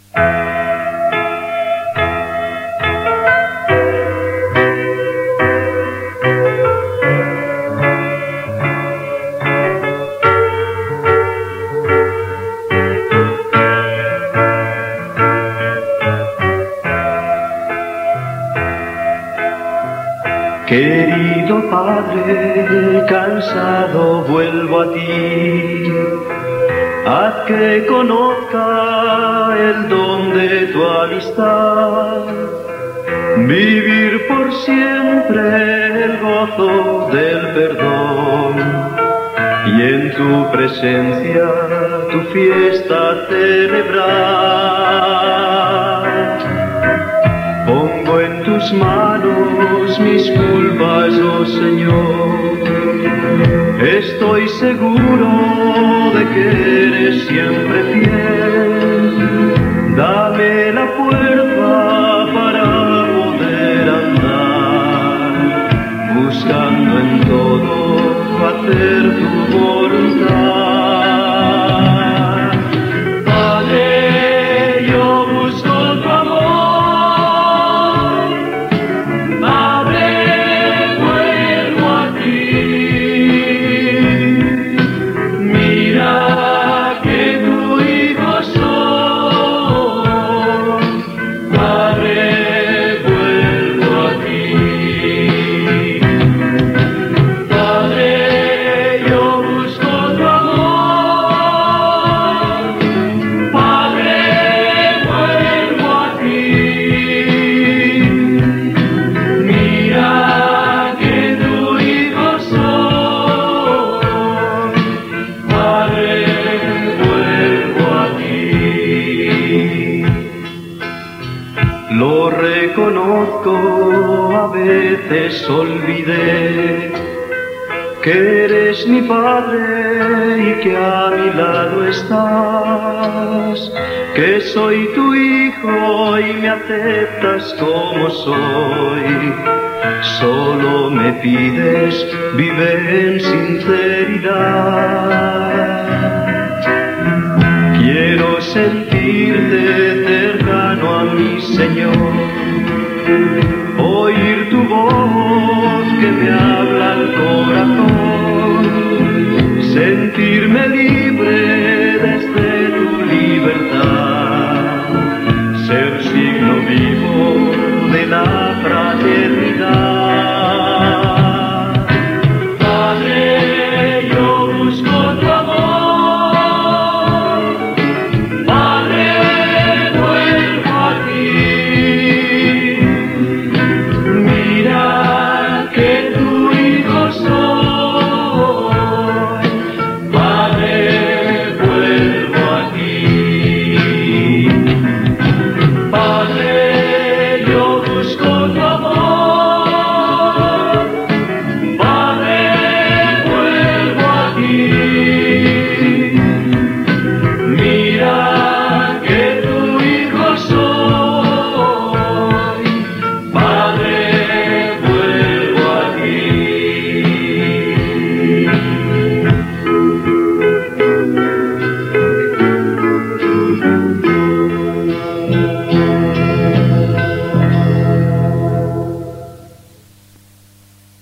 Querido Padre, cansado vuelvo a ti, haz que conozca el don de tu amistad, vivir por siempre el gozo del perdón, y en tu presencia tu fiesta celebrar. Pongo en tus manos mis culpas, oh Señor. Estoy seguro de que eres siempre fiel. Dame la fuerza para poder andar, buscando en todo hacer tu voluntad. Lo reconozco, a veces olvidé que eres mi Padre y que a mi lado estás, que soy tu hijo y me aceptas como soy. Solo me pides, vive en sinceridad. Quiero sentirte